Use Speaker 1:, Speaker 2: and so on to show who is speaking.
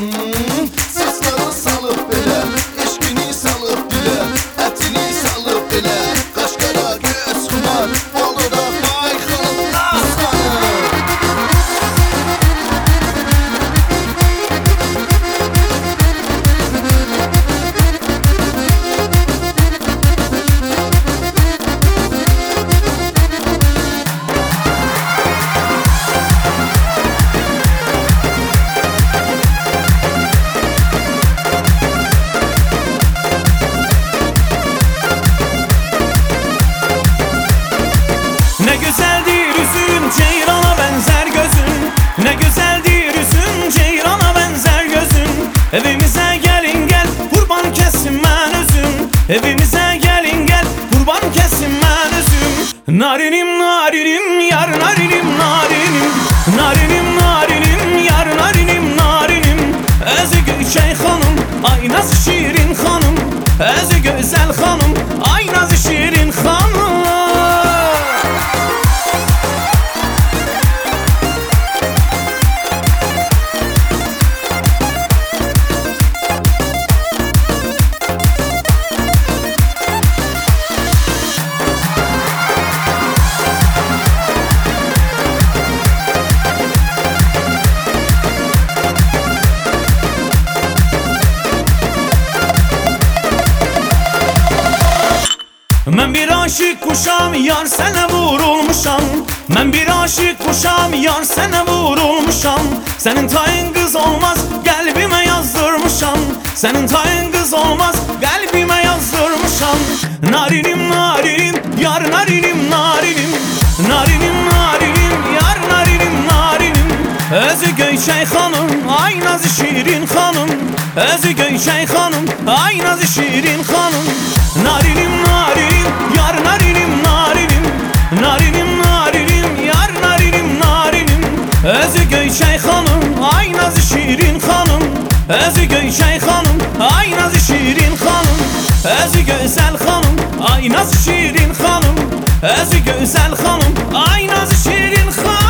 Speaker 1: Sısları salıp belə, eşkini salıp dilə, ətini salıp belə, qaşqara göz xumar, Boluda Faiq xanım aslanım.
Speaker 2: Ne güzeldir yüzün, ceyrana benzer gözün. Ne güzeldir yüzün, ceyrana benzer gözün. Evimize gelin gel, kurban kesin ben özüm. Evimize gelin gel, kurban kesin ben özüm. Narinim narinim, yar narinim narinim. Narinim narinim, yar narinim narinim. Özü Gülçay hanım, ay nasıl şirin hanım. Özü güzel hanım, ay nasıl şirin hanım. Ben bir aşık kuşam, yar sana vurulmuşam. Ben bir aşık kuşam, yar sana vurulmuşam. Senin tayın kız olmaz, kalbime yazdırmışam. Senin tayın kız olmaz, kalbime yazdırmışam. Narinim narinim, yar narinim narinim. Narinim narinim, yar narinim narinim. Özü Gülçay hanım, ay nazı şirin hanım. Özü Gülçay hanım, ay nazı şirin hanım. Narinim narinim, yar narinim narinim. Narinim narinim, yar narinim narinim. Özü Gülçay hanım, ay nazı şirin hanım. Özü Gülçay hanım, ay nazı şirin hanım. Özü güzel hanım, ay nazı şirin hanım. Özü güzel hanım, ay nazı şirin hanım.